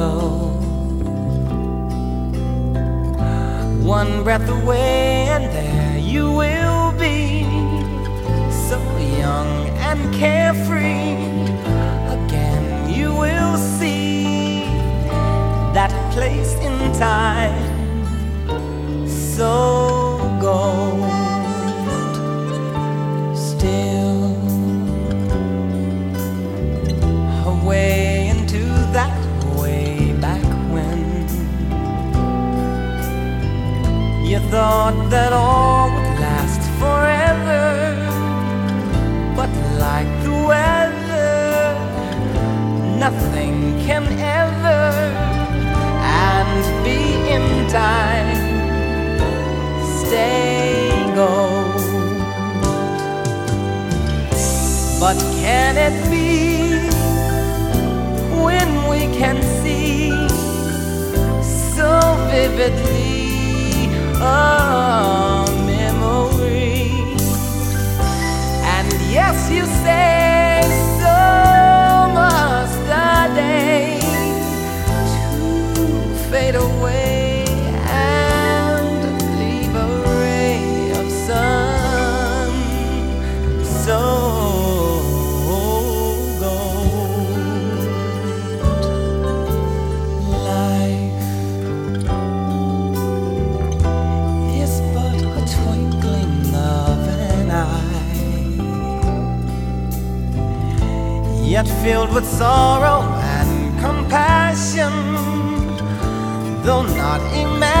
go. One breath away and there you will be, so young and carefree. Again you will see that place in time, so gold. Still away into that way back when you thought that all would last forever, but like the weather, nothing can ever and be in time stay gold. But can it be when we can see so vividly a memory? And yes, you say so must a day to fade away and leave a ray of sun, so yet filled with sorrow and compassion, though not imagined.